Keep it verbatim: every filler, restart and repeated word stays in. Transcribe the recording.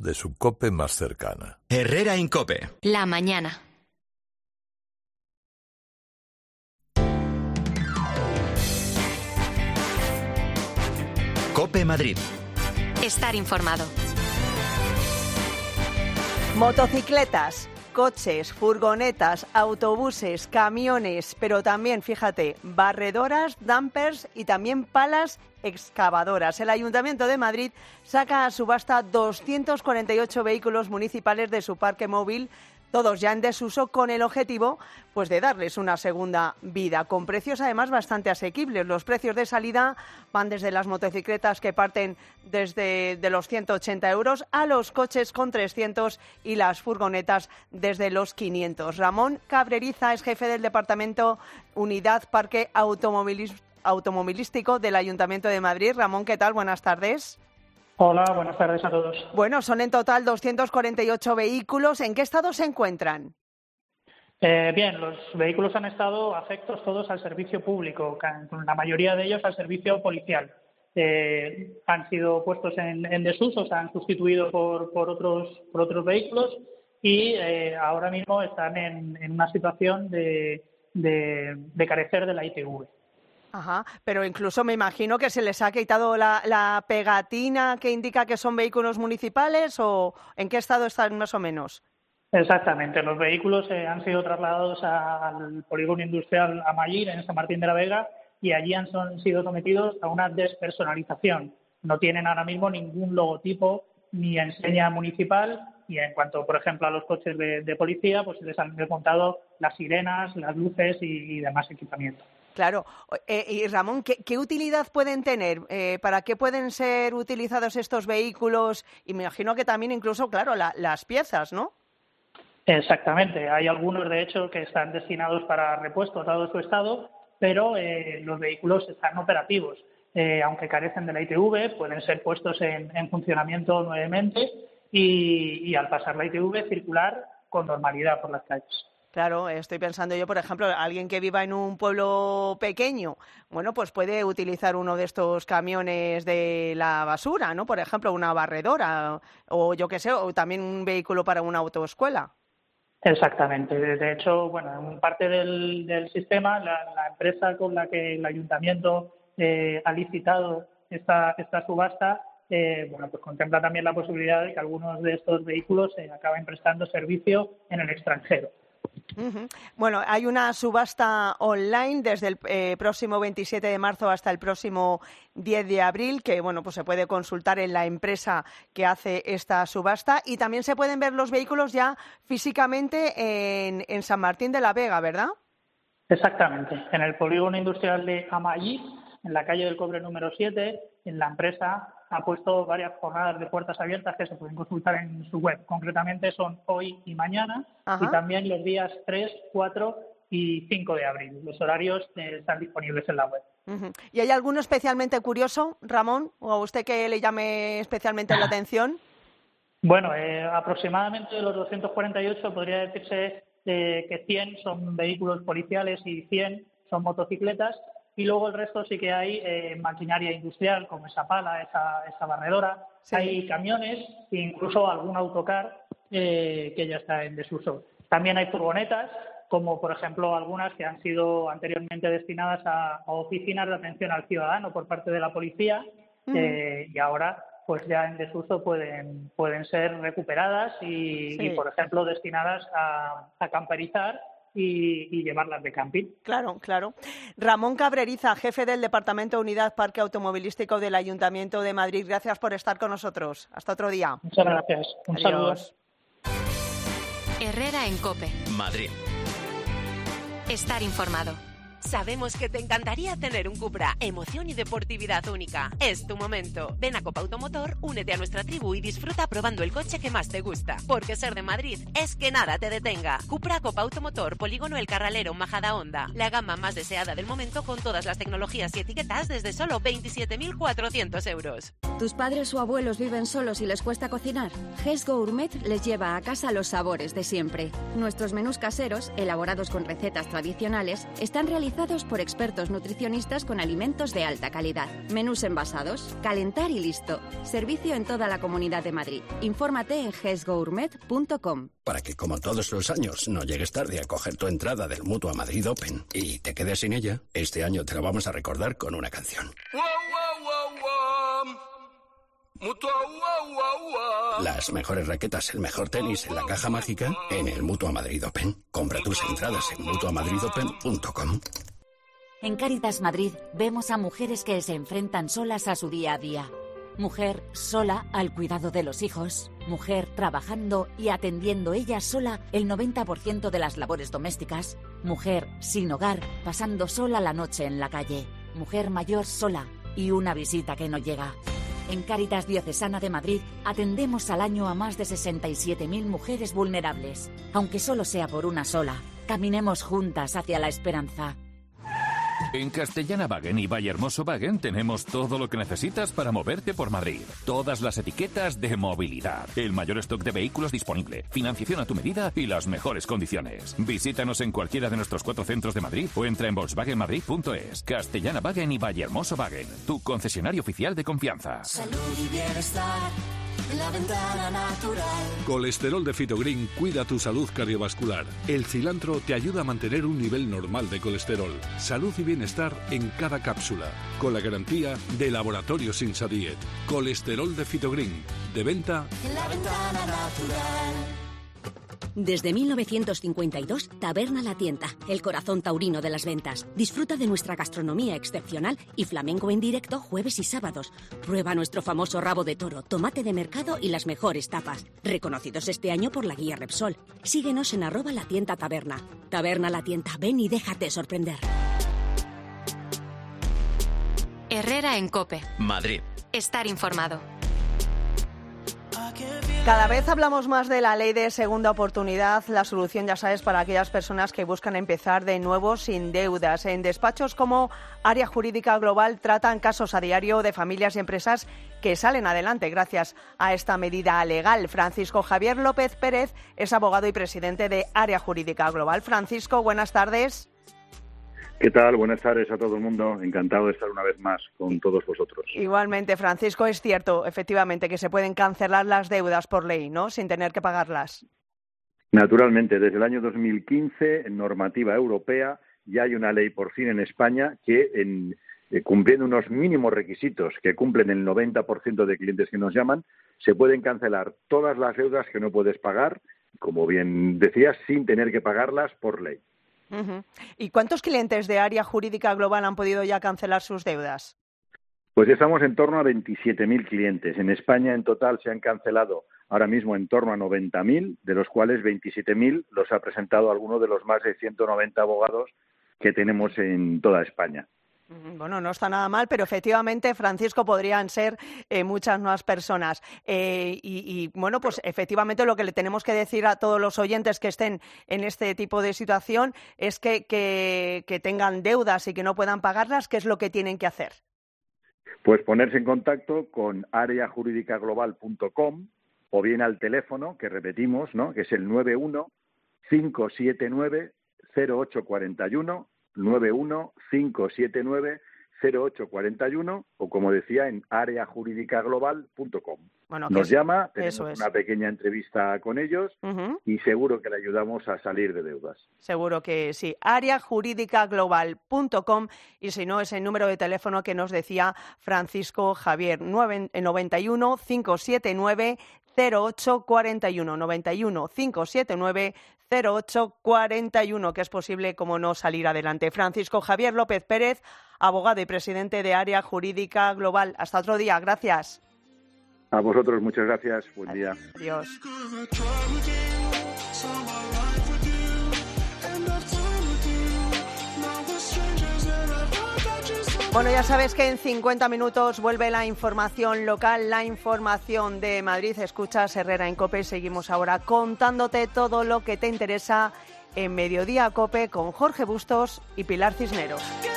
de su COPE más cercana. Herrera Incope. La mañana. COPE Madrid. Estar informado. Motocicletas, coches, furgonetas, autobuses, camiones, pero también, fíjate, barredoras, dumpers y también palas excavadoras. El Ayuntamiento de Madrid saca a subasta doscientos cuarenta y ocho vehículos municipales de su parque móvil, todos ya en desuso, con el objetivo pues de darles una segunda vida, con precios además bastante asequibles. Los precios de salida van desde las motocicletas que parten desde de los ciento ochenta euros a los coches con trescientos y las furgonetas desde los quinientos. Ramón Cabreriza es jefe del Departamento Unidad Parque Automovilis- Automovilístico del Ayuntamiento de Madrid. Ramón, ¿qué tal? Buenas tardes. Hola, buenas tardes a todos. Bueno, son en total doscientos cuarenta y ocho vehículos. ¿En qué estado se encuentran? Eh, bien, los vehículos han estado afectos todos al servicio público, con la mayoría de ellos al servicio policial. Eh, han sido puestos en, en desuso, se han sustituido por, por, otros, por otros vehículos y eh, ahora mismo están en, en una situación de, de, de carecer de la I T V. Ajá, pero incluso me imagino que se les ha quitado la, la pegatina que indica que son vehículos municipales, ¿o en qué estado están más o menos? Exactamente, los vehículos eh, han sido trasladados a, al polígono industrial Amallir en San Martín de la Vega y allí han son, sido sometidos a una despersonalización. No tienen ahora mismo ningún logotipo ni enseña municipal y en cuanto, por ejemplo, a los coches de, de policía, pues les han desmontado las sirenas, las luces y, y demás equipamiento. Claro. Eh, y Ramón, ¿qué, qué utilidad pueden tener? Eh, ¿Para qué pueden ser utilizados estos vehículos? Y me imagino que también incluso, claro, la, las piezas, ¿no? Exactamente. Hay algunos, de hecho, que están destinados para repuesto dado su estado, pero eh, los vehículos están operativos. Eh, aunque carecen de la I T V, pueden ser puestos en, en funcionamiento nuevamente y, y al pasar la I T V circular con normalidad por las calles. Claro, estoy pensando yo, por ejemplo, alguien que viva en un pueblo pequeño, bueno, pues puede utilizar uno de estos camiones de la basura, ¿no? Por ejemplo, una barredora o yo qué sé, o también un vehículo para una autoescuela. Exactamente. De hecho, bueno, en parte del, del sistema, la, la empresa con la que el ayuntamiento eh, ha licitado esta, esta subasta, eh, bueno, pues contempla también la posibilidad de que algunos de estos vehículos eh, acaben prestando servicio en el extranjero. Uh-huh. Bueno, hay una subasta online desde el eh, próximo veintisiete de marzo hasta el próximo diez de abril, que bueno, pues se puede consultar en la empresa que hace esta subasta y también se pueden ver los vehículos ya físicamente en, en San Martín de la Vega, ¿verdad? Exactamente, en el polígono industrial de Amallir, en la calle del Cobre número siete, en la empresa ha puesto varias jornadas de puertas abiertas que se pueden consultar en su web. Concretamente son hoy y mañana. Ajá. Y también los días tres, cuatro y cinco de abril. Los horarios eh, están disponibles en la web. Uh-huh. ¿Y hay alguno especialmente curioso, Ramón, o a usted que le llame especialmente la atención? Bueno, eh, aproximadamente de los doscientos cuarenta y ocho podría decirse eh, que cien son vehículos policiales y cien son motocicletas. Y luego el resto sí que hay eh, maquinaria industrial, como esa pala, esa, esa barredora. Sí. Hay camiones e incluso algún autocar eh, que ya está en desuso. También hay furgonetas, como por ejemplo algunas que han sido anteriormente destinadas a, a oficinas de atención al ciudadano por parte de la policía uh-huh. eh, y ahora pues ya en desuso pueden, pueden ser recuperadas y, sí. y, por ejemplo, destinadas a, a camperizar Y, y llevarlas de camping. Claro, claro. Ramón Cabreriza, jefe del Departamento Unidad Parque Automovilístico del Ayuntamiento de Madrid. Gracias por estar con nosotros. Hasta otro día. Muchas gracias. Un saludo. Herrera en COPE. Madrid. Estar informado. Sabemos que te encantaría tener un Cupra, emoción y deportividad única. Es tu momento. Ven a Copa Automotor, únete a nuestra tribu y disfruta probando el coche que más te gusta. Porque ser de Madrid es que nada te detenga. Cupra Copa Automotor, Polígono El Carralero, Majadahonda. La gama más deseada del momento con todas las tecnologías y etiquetas desde solo veintisiete mil cuatrocientos euros. ¿Tus padres o abuelos viven solos y les cuesta cocinar? Hess Gourmet les lleva a casa los sabores de siempre. Nuestros menús caseros, elaborados con recetas tradicionales, están realizados encabezados por expertos nutricionistas con alimentos de alta calidad. Menús envasados, calentar y listo. Servicio en toda la Comunidad de Madrid. Infórmate en ges gourmet punto com. Para que, como todos los años, no llegues tarde a coger tu entrada del Mutua Madrid Open y te quedes sin ella, este año te la vamos a recordar con una canción. Wow, wow, wow, wow. Mutua, wow, wow, wow. Las mejores raquetas, el mejor tenis en la caja mágica en el Mutua Madrid Open. Compra tus entradas en mutua madrid open punto com. En Cáritas Madrid vemos a mujeres que se enfrentan solas a su día a día. Mujer sola al cuidado de los hijos. Mujer trabajando y atendiendo ella sola el noventa por ciento de las labores domésticas. Mujer sin hogar, pasando sola la noche en la calle. Mujer mayor sola y una visita que no llega. En Cáritas Diocesana de Madrid atendemos al año a más de sesenta y siete mil mujeres vulnerables. Aunque solo sea por una sola, caminemos juntas hacia la esperanza. En Castellana-Wagen y Vallehermoso-Wagen tenemos todo lo que necesitas para moverte por Madrid. Todas las etiquetas de movilidad. El mayor stock de vehículos disponible. Financiación a tu medida y las mejores condiciones. Visítanos en cualquiera de nuestros cuatro centros de Madrid o entra en volkswagen madrid punto es. Castellana-Wagen y Vallehermoso-Wagen. Tu concesionario oficial de confianza. Salud y bienestar. La Ventana Natural. Colesterol de Fitogreen cuida tu salud cardiovascular. El cilantro te ayuda a mantener un nivel normal de colesterol. Salud y bienestar en cada cápsula. Con la garantía de Laboratorios Insadiet. Colesterol de Fitogreen. De venta en La Ventana Natural. Desde mil novecientos cincuenta y dos, Taberna La Tienta, el corazón taurino de las ventas. Disfruta de nuestra gastronomía excepcional y flamenco en directo jueves y sábados. Prueba nuestro famoso rabo de toro, tomate de mercado y las mejores tapas. Reconocidos este año por la guía Repsol. Síguenos en arroba La Tienta Taberna. Taberna La Tienta, ven y déjate sorprender. Herrera en COPE. Madrid. Estar informado. Cada vez hablamos más de la ley de segunda oportunidad, la solución, ya sabes, para aquellas personas que buscan empezar de nuevo sin deudas. En despachos como Área Jurídica Global tratan casos a diario de familias y empresas que salen adelante gracias a esta medida legal. Francisco Javier López Pérez es abogado y presidente de Área Jurídica Global. Francisco, buenas tardes. ¿Qué tal? Buenas tardes a todo el mundo. Encantado de estar una vez más con todos vosotros. Igualmente, Francisco, es cierto, efectivamente, que se pueden cancelar las deudas por ley, ¿no?, sin tener que pagarlas. Naturalmente, desde el año dos mil quince, en normativa europea, ya hay una ley por fin en España que, en, eh, cumpliendo unos mínimos requisitos que cumplen el noventa por ciento de clientes que nos llaman, se pueden cancelar todas las deudas que no puedes pagar, como bien decías, sin tener que pagarlas por ley. Uh-huh. ¿Y cuántos clientes de Área Jurídica Global han podido ya cancelar sus deudas? Pues estamos en torno a veintisiete mil clientes. En España, en total, se han cancelado ahora mismo en torno a noventa mil, de los cuales veintisiete mil los ha presentado alguno de los más de ciento noventa abogados que tenemos en toda España. Bueno, no está nada mal, pero efectivamente, Francisco, podrían ser eh, muchas más personas. Eh, y, y, bueno, pues efectivamente lo que le tenemos que decir a todos los oyentes que estén en este tipo de situación es que, que, que tengan deudas y que no puedan pagarlas, ¿qué es lo que tienen que hacer? Pues ponerse en contacto con área jurídica global punto com o bien al teléfono, que repetimos, ¿no?, que es el nueve uno cinco siete nueve cero ocho cuatro uno, nueve uno cinco siete nueve cero ocho cuatro uno, o como decía, en área jurídica global punto com. Bueno, nos es, llama, tenemos eso es. una pequeña entrevista con ellos uh-huh. y seguro que le ayudamos a salir de deudas. Seguro que sí. área jurídica global punto com, y si no, es el número de teléfono que nos decía Francisco Javier, noventa y uno cinco siete nueve cero ocho cuatro uno, noventa y uno cinco siete nueve cero ocho cuatro uno, que es posible, como no, salir adelante. Francisco Javier López Pérez, abogado y presidente de Área Jurídica Global. Hasta otro día. Gracias. A vosotros, muchas gracias. Buen día. Adiós. Bueno, ya sabes que en cincuenta minutos vuelve la información local, la información de Madrid. Escuchas Herrera en COPE. Seguimos ahora contándote todo lo que te interesa en Mediodía COPE con Jorge Bustos y Pilar Cisneros.